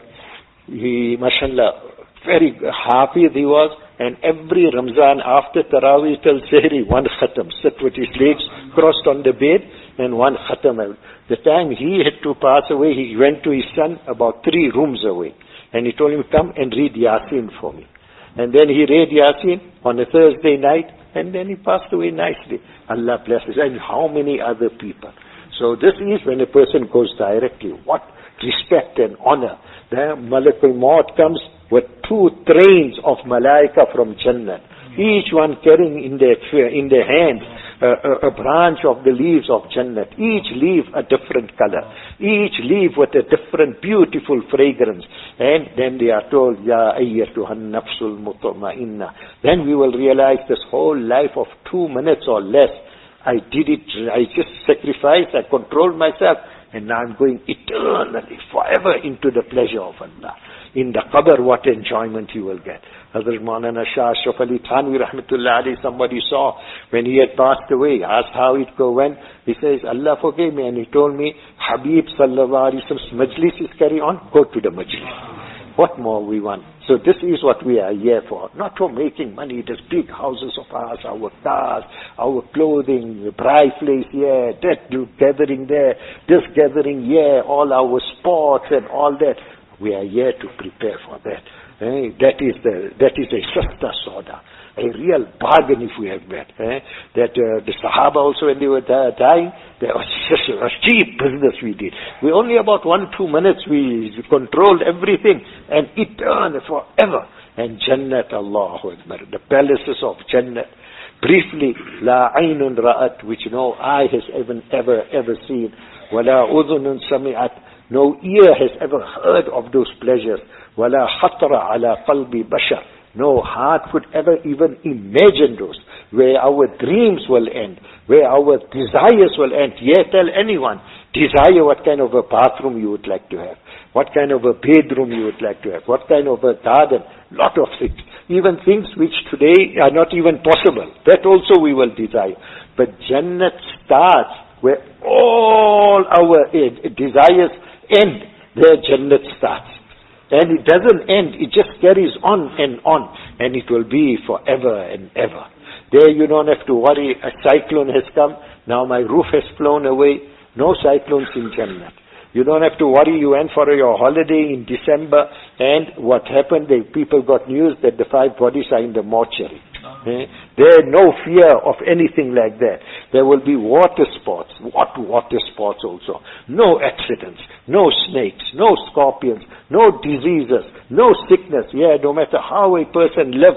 he, mashallah, very hafiz he was, and every Ramzan after Taraweeh till Sehri, one khatam, sit with his legs crossed on the bed, and one khatam. The time he had to pass away, he went to his son about three rooms away, and he told him, come and read Yasin for me. And then he read Yasin on a Thursday night, and then he passed away nicely. Allah blesses. And how many other people. So this is when a person goes directly. What respect and honor. The Malakul Maut comes with two trains of Malaika from Jannah. Each one carrying in their, in their hand uh, a, a branch of the leaves of Jannah. Each leaf a different color. Each leaf with a different beautiful fragrance. And then they are told, Ya ayyatuhan nafsul mutma'inna. Then we will realize this whole life of two minutes or less. I did it, I just sacrificed, I controlled myself, and now I'm going eternally, forever into the pleasure of Allah. In the qabr, what enjoyment you will get. Hazrat Maulana Shah Ashraf Ali Thanvi Rahmatullah alayhi, somebody saw when he had passed away, asked how it go when. He says, Allah forgave me, and he told me, Habib Sallallahu Alaihi Wasallam's majlis is carry on, go to the majlis. What more we want? So this is what we are here for. Not for making money, these big houses of ours, our cars, our clothing, bride place here, that gathering there, this gathering here, all our sports and all that. We are here to prepare for that. Eh? That is the that is a sasta soda, a real bargain if we have met. Eh? That uh, the Sahaba also, when they were dying, there was just a cheap business we did. We only about one, two minutes we controlled everything, and eternal forever. And Jannat, Allahu Akbar, the palaces of Jannat. Briefly, La aynun ra'at, which no eye has ever, ever, ever seen. Wala udhunun sami'at, no ear has ever heard of those pleasures. Wala khatara ala qalbi bashar, no heart could ever even imagine those. Where our dreams will end, where our desires will end. Yeah, tell anyone, desire what kind of a bathroom you would like to have, what kind of a bedroom you would like to have, what kind of a garden, lot of things. Even things which today are not even possible, that also we will desire. But Jannat starts where all our uh, desires end, there Jannat starts. And it doesn't end, it just carries on and on, and it will be forever and ever. There you don't have to worry, a cyclone has come, now my roof has flown away. No cyclones in Jannah. You don't have to worry, you went for your holiday in December, and what happened, the people got news that the five bodies are in the mortuary. Eh? There no fear of anything like that. There will be water sports, what water sports also. No accidents, no snakes, no scorpions, no diseases, no sickness. Yeah, no matter how a person lives,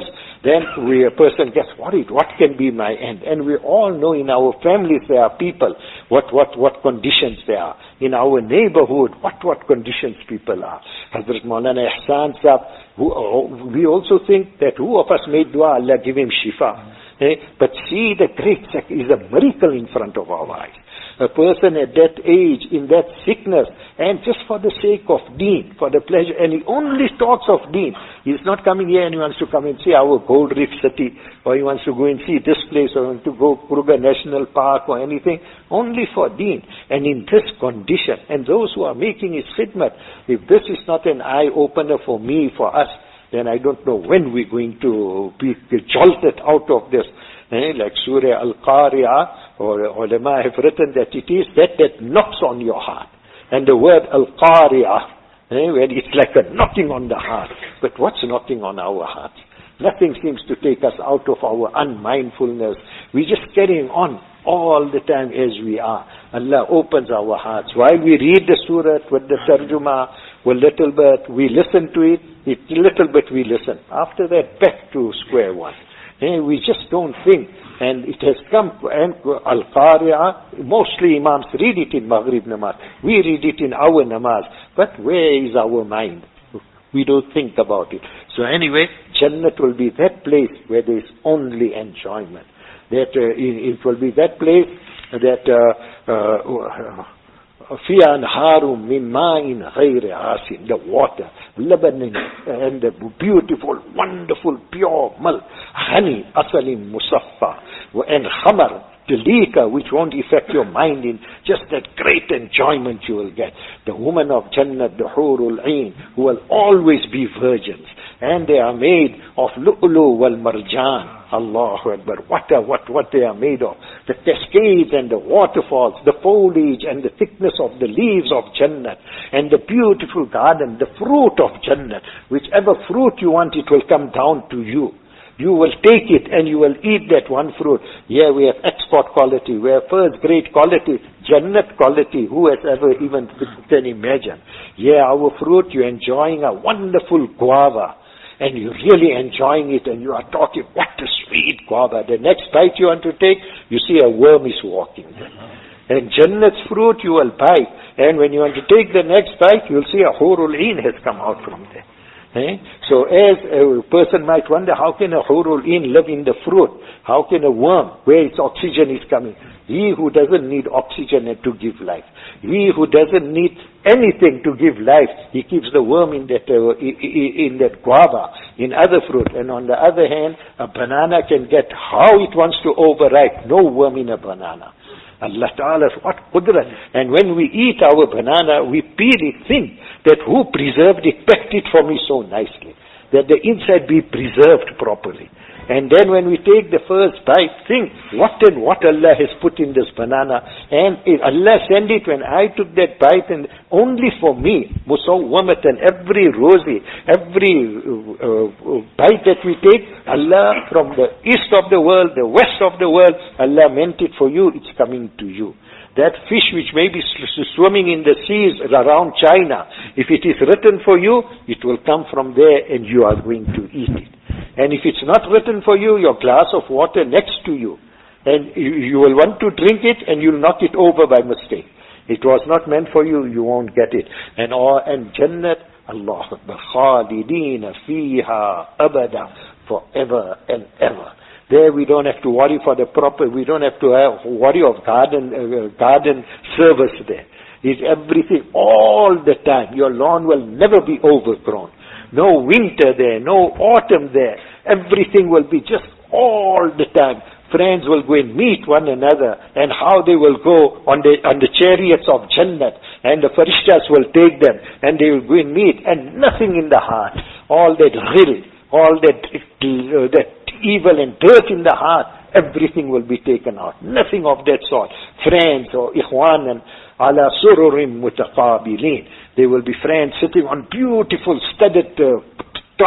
then we, a person gets worried, what can be my end? And we all know in our families there are people, what, what, what conditions there are. In our neighborhood, what, what conditions people are. Hazrat Maulana Ihsan Sahab, who, we also think that who of us made dua, Allah give him shifa. Eh? But see, the great is a miracle in front of our eyes. A person at that age, in that sickness, and just for the sake of deen, for the pleasure, and he only talks of deen. He's not coming here and he wants to come and see our Gold Reef city, or he wants to go and see this place, or wants to go Kruger National Park or anything, only for deen. And in this condition, and those who are making his khidmat, if this is not an eye-opener for me, for us, then I don't know when we're going to be jolted out of this. Eh, like Surah Al-Qari'ah, or ulama have written that it is that that knocks on your heart. And the word Al-Qari'ah, eh, where it's like a knocking on the heart. But what's knocking on our hearts? Nothing seems to take us out of our unmindfulness. We're just carrying on all the time as we are. Allah opens our hearts. While we read the surah with the tarjuma, a little bit, we listen to it, it little bit we listen. After that, back to square one. Eh, we just don't think. And it has come, and Al-Qari'ah, mostly Imams read it in Maghrib Namaz. We read it in our Namaz. But where is our mind? We don't think about it. So anyway, Jannat will be that place where there is only enjoyment. That uh, it, it will be that place that uh, uh, فِيهَا أَنْهَارٌ مِّن مَّاءٍ غَيْرِ آسٍ, the water, Lebanon, and the beautiful, wonderful, pure milk, honey, asalim musaffa, and khamar, the liquor, which won't affect your mind in just that great enjoyment you will get. The woman of Jannat, the Hurul Ain, who will always be virgins, and they are made of lu'lu wal marjan. Allahu Akbar. What, are, what, what they are made of. The cascades and the waterfalls, the foliage and the thickness of the leaves of Jannat, and the beautiful garden, the fruit of Jannat. Whichever fruit you want, it will come down to you. You will take it and you will eat that one fruit. Here we have export quality, we have first grade quality, Jannat quality. Who has ever even can imagine? Here our fruit, you're enjoying a wonderful guava. And you're really enjoying it, and you are talking, what a sweet guava. The next bite you want to take, you see a worm is walking there. And Jannat's fruit you will bite. And when you want to take the next bite, you'll see a Hurul Ain has come out from there. Eh? So as a person might wonder, how can a Hurul Ain live in the fruit? How can a worm, where its oxygen is coming? He who doesn't need oxygen to give life. He who doesn't need anything to give life, he keeps the worm in that uh, in that guava, in other fruit. And on the other hand, a banana can get how it wants to overripe. No worm in a banana. Allah Ta'ala, what qudrat. And when we eat our banana, we peel it, think that who preserved it, packed it for me so nicely, that the inside be preserved properly. And then when we take the first bite, think what and what Allah has put in this banana. And if Allah sent it when I took that bite, and only for me, musawwamatan, every rosy, every uh, uh, bite that we take, Allah from the east of the world, the west of the world, Allah meant it for you, it's coming to you. That fish which may be swimming in the seas around China, if it is written for you, it will come from there and you are going to eat it. And if it's not written for you, your glass of water next to you, and you, you will want to drink it and you'll knock it over by mistake. It was not meant for you, you won't get it. And all, and Jannat, Allah Akbar, khalidina fiha abada, forever and ever. There we don't have to worry for the proper, we don't have to have, worry of garden, uh, garden service there. It's everything all the time. Your lawn will never be overgrown. No winter there, no autumn there. Everything will be just all the time. Friends will go and meet one another, and how they will go on the on the chariots of Jannat, and the Farishtas will take them, and they will go and meet, and nothing in the heart. All that ghil, all that, uh, that evil and dirt in the heart, everything will be taken out. Nothing of that sort. Friends or ikhwanan ala sururim mutaqabilin. They will be friends sitting on beautiful studded uh, uh,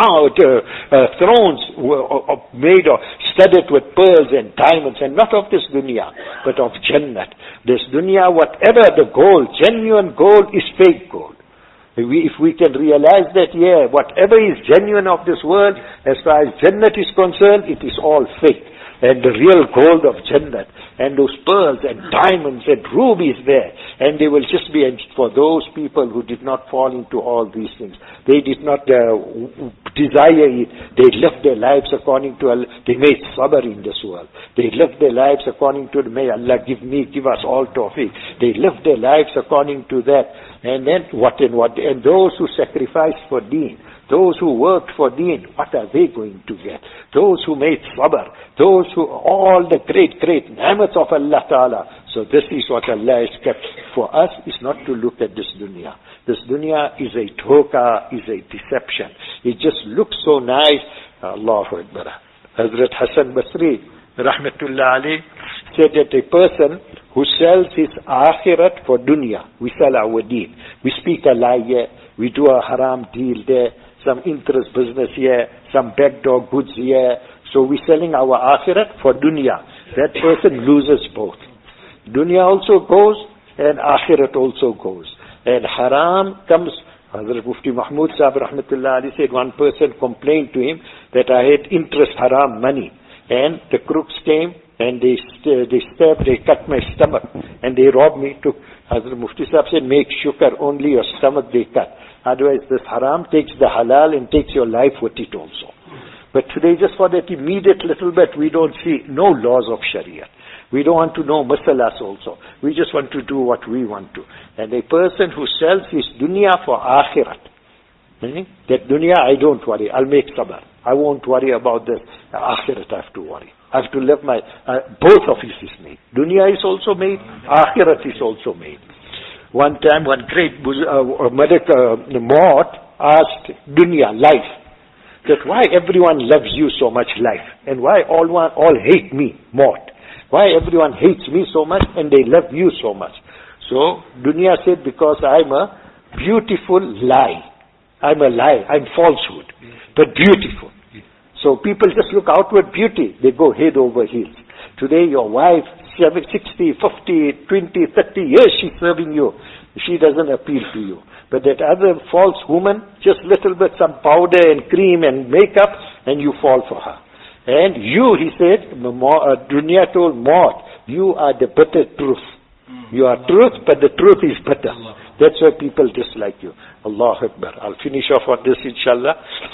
uh, thrones uh, made of studded with pearls and diamonds, and not of this dunya, but of Jannat. This dunya, whatever the gold, genuine gold is fake gold. We, if we can realize that, yeah, whatever is genuine of this world, as far as Jannat is concerned, it is all fake. And the real gold of Jannat, and those pearls and diamonds and rubies there, and they will just be for those people who did not fall into all these things. They did not uh, desire it. They lived their lives according to Allah. They made sabr in this world. They lived their lives according to, may Allah give me, give us all tawfiq. They lived their lives according to that. And then what and what, and those who sacrificed for deen, those who worked for deen, what are they going to get? Those who made sabr, those who, all the great, great ni'mats of Allah Ta'ala. So this is what Allah has kept for us, is not to look at this dunya. This dunya is a dhoka, is a deception. It just looks so nice. Allahu Akbar. Hazrat Hassan Basri, rahmatullah alayh, said that a person who sells his akhirat for dunya, we sell our deen. We speak a lie here, we do a haram deal there, some interest business here, some backdoor goods here. So we're selling our akhirat for dunya. That person loses both. Dunya also goes and akhirat also goes. And haram comes. Hazrat Mufti Mahmud Sahib rahmatullah alayhi said one person complained to him that I had interest haram money. And the crooks came and they st- they stabbed, they cut my stomach and they robbed me too. Hazrat Mufti Sahib said, make shukr, only your stomach they cut. Otherwise this haram takes the halal and takes your life with it also. But today, just for that immediate little bit, we don't see no laws of Sharia. We don't want to know masalas also. We just want to do what we want to. And a person who sells his dunya for akhirat, hmm? that dunya, I don't worry, I'll make sabr. I won't worry about the akhirat, I have to worry. I have to live my, uh, both of it is made. Dunya is also made, akhirat is also made. One time, one great uh, medical uh, Maut asked dunya, life, that why everyone loves you so much, life, and why all one, all hate me, Maut. Why everyone hates me so much and they love you so much. So dunya said, because I'm a beautiful lie. I'm a lie, I'm falsehood, but beautiful. So people just look outward beauty, they go head over heels. Today your wife, sixty, fifty, twenty, thirty years she's serving you. She doesn't appeal to you. But that other false woman, just little bit some powder and cream and makeup, and you fall for her. And you, he said, dunya told Maut, you are the bitter truth. You are truth, but the truth is bitter. That's why people dislike you. Allahu Akbar. I'll finish off on this, inshallah.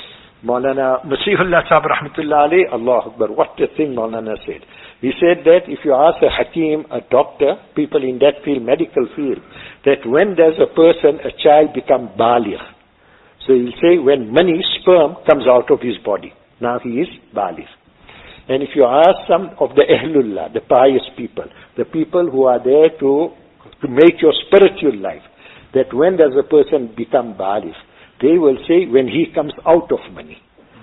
Maulana Masihullah Sahib rahmatullah alayhi, Allahu Akbar. What a thing Maulana said. He said that if you ask a hakim, a doctor, people in that field, medical field, that when does a person, a child become baligh? So he'll say when many sperm comes out of his body. Now he is baligh. And if you ask some of the Ahlullah, the pious people, the people who are there to, to make your spiritual life, that when does a person become baligh? They will say when he comes out of money.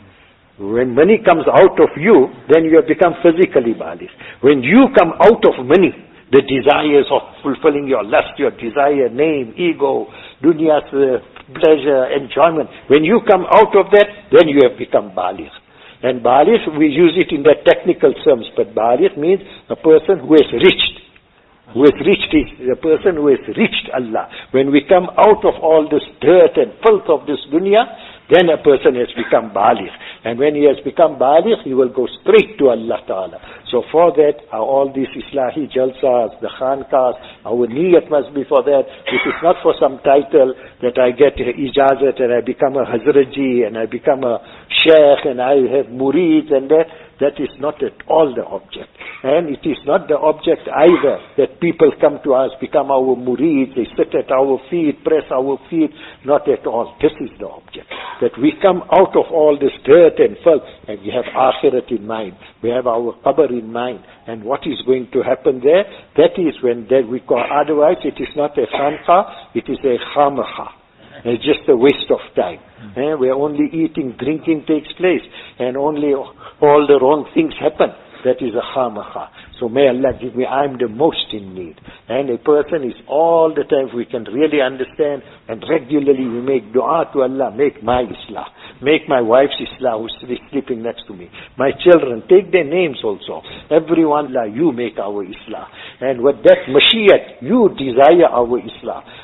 When money comes out of you, then you have become physically baligh. When you come out of money, the desires of fulfilling your lust, your desire, name, ego, dunya's uh, pleasure, enjoyment, when you come out of that, then you have become baligh. And baligh, we use it in the technical terms, but baligh means a person who has reached. Who has reached it, the person who has reached Allah. When we come out of all this dirt and filth of this dunya, then a person has become baligh. And when he has become baligh, he will go straight to Allah Ta'ala. So for that, all these Islahi Jalsas, the Khankas, our niyat must be for that. It is not for some title that I get ijazat and I become a Hazratji and I become a Sheikh and I have murids and that. That is not at all the object. And it is not the object either that people come to us, become our murids, they sit at our feet, press our feet. Not at all. This is the object. That we come out of all this dirt and filth and we have akhirat in mind. We have our qabr in mind. And what is going to happen there? That is when that we call, otherwise it is not a khanqa, it is a khamaha. It's just a waste of time. Mm-hmm. Eh, where only eating, drinking takes place and only all the wrong things happen. That is a khamaha. So may Allah give me, I am the most in need. And a person is all the time, if we can really understand and regularly we make dua to Allah, make my islah, make my wife's islah who's sleeping next to me, my children, take their names also. Everyone, Allah, you make our islah. And with that mashiach, you desire our islah.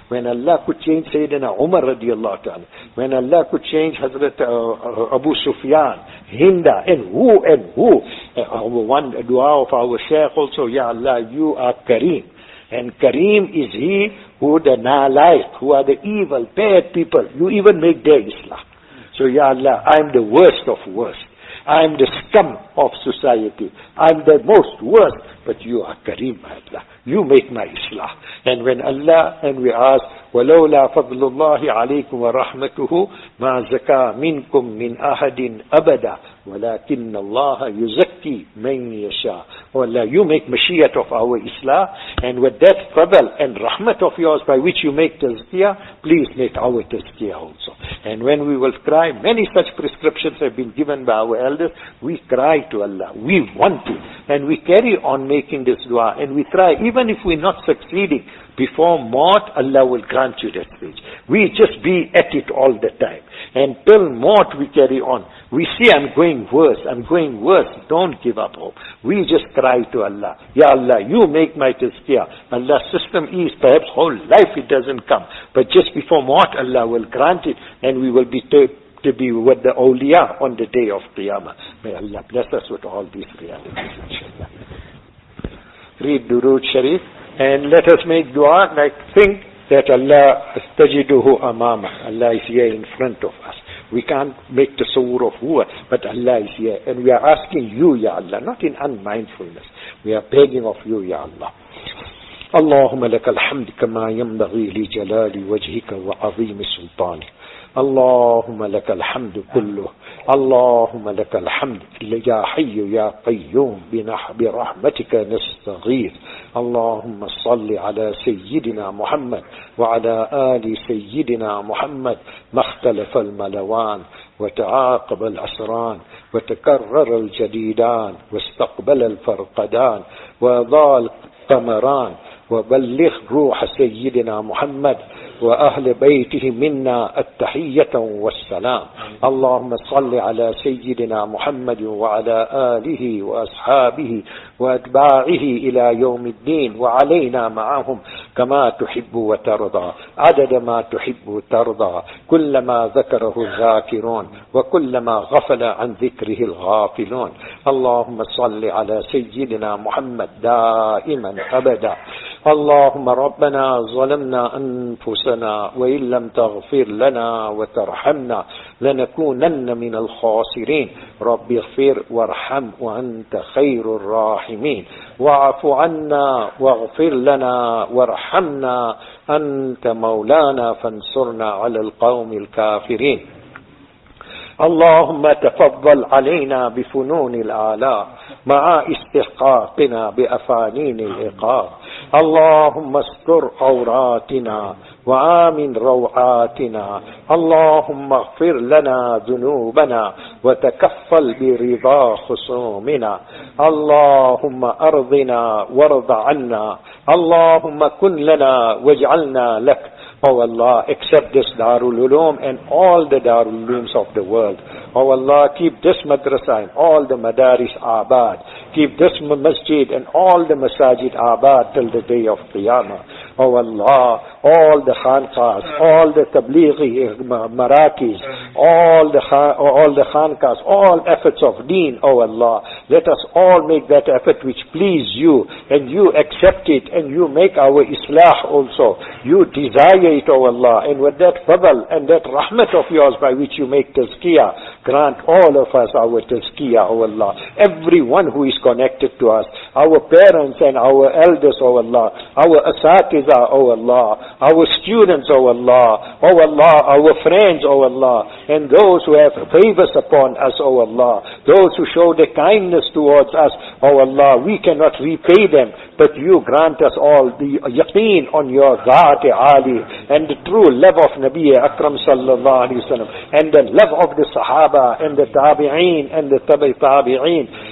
when Allah could change Sayyidina Umar radiallahu ta'ala, when Allah could change Hazrat uh, Abu Sufyan, Hinda, and who and who. Uh, our one dua of our Shaykh also, Ya Allah, you are Kareem. And Kareem is he who the nalaik, who are the evil, bad people. You even make their Islah. So Ya Allah, I am the worst of worst. I am the scum of society. I am the most worst. But you are Kareem, Allah. You make my Islah. And when Allah, and we ask, وَلَوْلَا فَضْلُ اللَّهِ عَلَيْكُمْ وَرَحْمَتُهُ مَا زَكَى مِنْكُمْ مِنْ أَحَدٍ أَبَدًا وَلَكِنَّ اللَّهَ يُزَكِّي مَنْ يَشَاءُ. Oh Allah, you make Mashiach of our Islah, and with that fadl and rahmat of yours by which you make tazkiyah, please make our tazkiyah also. And when we will cry, many such prescriptions have been given by our elders, we cry to Allah, we want to, and we carry on making this dua, and we try, even if we're not succeeding, before Maut, Allah will grant you that stage. We just be at it all the time. And till Maut we carry on. We see I'm going worse, I'm going worse. Don't give up hope. We just cry to Allah, Ya Allah, you make my tazkiyah. Allah's system is perhaps whole life it doesn't come. But just before Maut, Allah will grant it, and we will be to, to be with the awliya on the day of Qiyamah. May Allah bless us with all these realities, inshallah. Read Durood Sharif. And let us make dua like think that Allah astajiduhu amama. Allah is here in front of us. We can't make tasawwur of who, but Allah is here. And we are asking you, Ya Allah, not in unmindfulness. We are begging of you, Ya Allah. اللهم لك الحمد كما ينبغي لجلال وجهك وعظيم سلطانك. اللهم لك الحمد كله. اللهم لك الحمد يا حي يا قيوم برحمتك نستغيث. اللهم صل على سيدنا محمد وعلى آل سيدنا محمد. ما اختلف الملوان وتعاقب العسران وتكرر الجديدان واستقبل الفرقدان وضال القمران. وبلغ روح سيدنا محمد وأهل بيته منا التحية والسلام. اللهم صل على سيدنا محمد وعلى آله وأصحابه وأتباعه إلى يوم الدين وعلينا معهم كما تحب وترضى عدد ما تحب وترضى كلما ذكره الذاكرون وكلما غفل عن ذكره الغافلون. اللهم صل على سيدنا محمد دائما أبدا. اللهم ربنا ظلمنا أنفسنا وإن لم تغفر لنا وترحمنا لنكونن من الخاسرين. رب اغفر وارحم وأنت خير الراحمين. واعف عنا واغفر لنا وارحمنا أنت مولانا فانصرنا على القوم الكافرين. اللهم تفضل علينا بفنون الآلاء مع استحقاقنا بأفانين العقاب. اللهم استر عوراتنا وآمن روعاتنا. اللهم اغفر لنا ذنوبنا وتكفل برضا خصومنا. اللهم أرضنا وارض عنا. اللهم كن لنا واجعلنا لك. Oh Allah, accept this Darul Uloom and all the Darul Ulooms of the world. Oh Allah, keep this madrasa and all the madaris abad. Keep this masjid and all the masajid abad till the day of Qiyamah. Oh Allah, all the khanqahs, all the tablighi marakis, all the all the khanqahs, all efforts of deen, oh Allah, let us all make that effort which please you, and you accept it, and you make our islah also. You desire it, oh Allah, and with that fadl and that rahmat of yours by which you make tazkiyah, grant all of us our tazkiyah, oh Allah. Everyone who is connected to us, our parents and our elders, oh Allah, our asatiza, oh Allah, our students, oh Allah, oh Allah, our friends, oh Allah, and those who have favors upon us, oh Allah, those who show the kindness towards us, oh Allah, we cannot repay them, but you grant us all the yaqeen on your Zat Ali, and the true love of Nabi Akram sallallahu alaihi wasallam, and the love of the Sahaba, and the Tabi'een, and the Tabi Tabi'een,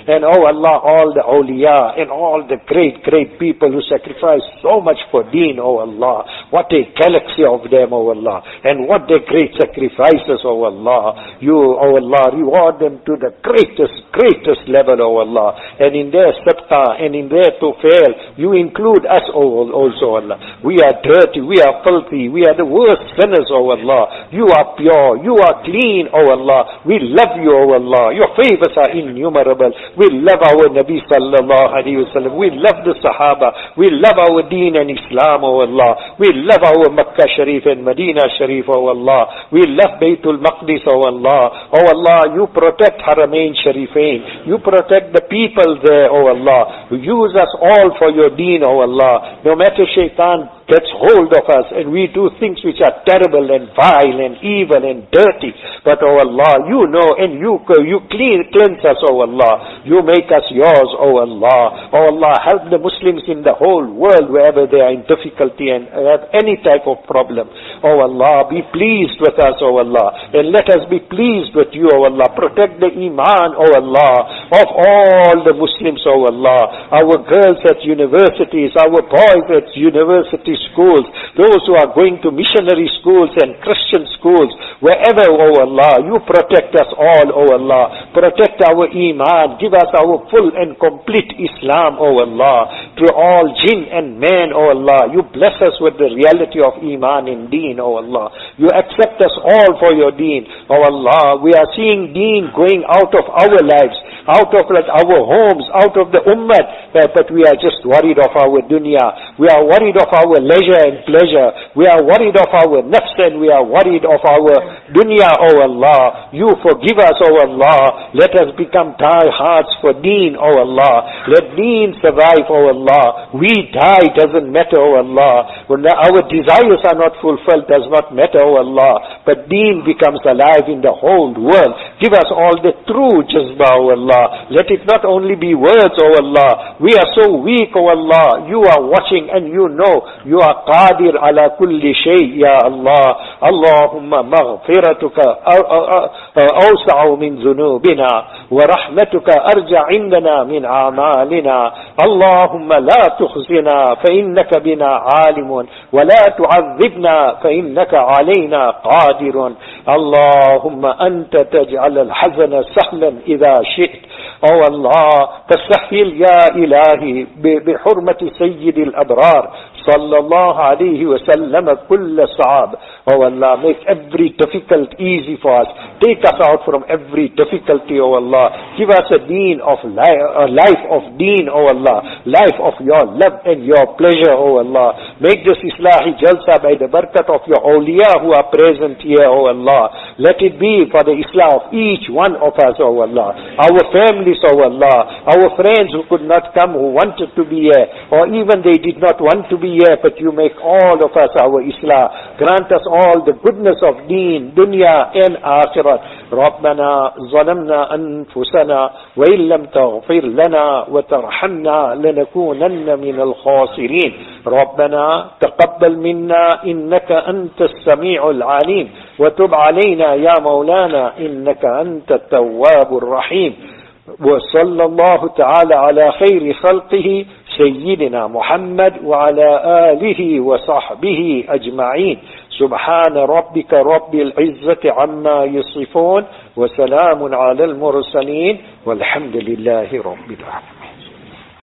And oh Allah, all the awliya and all the great, great people who sacrifice so much for deen, oh Allah. What a galaxy of them, oh Allah. And what their great sacrifices, oh Allah. You, oh Allah, reward them to the greatest, greatest level, oh Allah. And in their sabqa and in their tufail, you include us, oh also, Allah. We are dirty, we are filthy, we are the worst sinners, oh Allah. You are pure, you are clean, oh Allah. We love you, oh Allah. Your favors are innumerable. We love our Nabi sallallahu alayhi wa sallam. We love the Sahaba. We love our deen and Islam, oh Allah. We love our Makkah Sharif and Medina Sharif, oh Allah. We love Baytul Maqdis, oh Allah. Oh Allah, you protect Haramain Sharifain. You protect the people there, oh Allah. Use us all for your deen, oh Allah. No matter shaitan gets hold of us and we do things which are terrible and vile and evil and dirty. But oh Allah, you know and you you clean, cleanse us, oh Allah. You make us yours, oh Allah. Oh Allah, help the Muslims in the whole world wherever they are in difficulty and have any type of problem. Oh Allah, be pleased with us, oh Allah. And let us be pleased with you, oh Allah. Protect the Iman, oh Allah, of all the Muslims, oh Allah. Our girls at universities, our boys at university schools, those who are going to missionary schools and Christian schools, wherever, oh Allah, you protect us all, oh Allah. Protect our Iman. Give us our full and complete Islam, oh Allah. To all jinn and man, oh Allah. You bless us with the reality of Iman and deen, oh Allah. You accept us all for your deen, oh Allah. We are seeing deen going out of our lives, out of like our homes, out of the ummah, uh, but we are just worried of our dunya. We are worried of our leisure and pleasure. We are worried of our nafs and we are worried of our dunya, oh Allah. You forgive us, oh Allah. Let us become die hearts for deen, oh Allah. Let deen survive, oh Allah. We die, doesn't matter, oh Allah. When our desires are not fulfilled, does not matter, oh Allah. But deen becomes alive in the whole world. Give us all the true jazba, oh Allah. Let it not only be words, oh Allah. We are so weak, oh Allah. You are watching and you know. You are qadir ala kulli shay, ya Allah. Allahumma maghfiratuka awsa'u min dhunubina wa rahmatuka arja indana min a'malina. Allahumma la tukhzina fa innaka bina alimun wa la tu'adhibna fa innaka alayna qadirun. Allahumma anta taj'al al-hazana sahlan idha shi't. Oh Allah, فسهل يا إلهي بحرمة سيد الأبرار صلى الله عليه وسلم كل صعاب. Oh Allah, make every difficult easy for us. Take us out from every difficulty, oh Allah. Give us a deen of life, a life of deen, oh Allah. Life of your love and your pleasure, oh Allah. Make this Islahi Jalsa by the barakat of your awliya who are present here, oh Allah. Let it be for the Islah of each one of us, oh Allah. Our families, oh Allah. Our friends who could not come, who wanted to be here, or even they did not want to be here, but you make all of us our Islah. Grant us all the goodness of deen, dunya and akhirat. ربنا ظلمنا أنفسنا وإن لم تغفر لنا وترحمنا لنكونن من الخاسرين. ربنا تقبل منا إنك أنت السميع العليم وتب علينا يا مولانا إنك أنت التواب الرحيم. وصلى الله تعالى على خير خلقه سيدنا محمد وعلى آله وصحبه أجمعين. سبحان ربك رب العزة عما يصفون وسلام على المرسلين والحمد لله رب العالمين.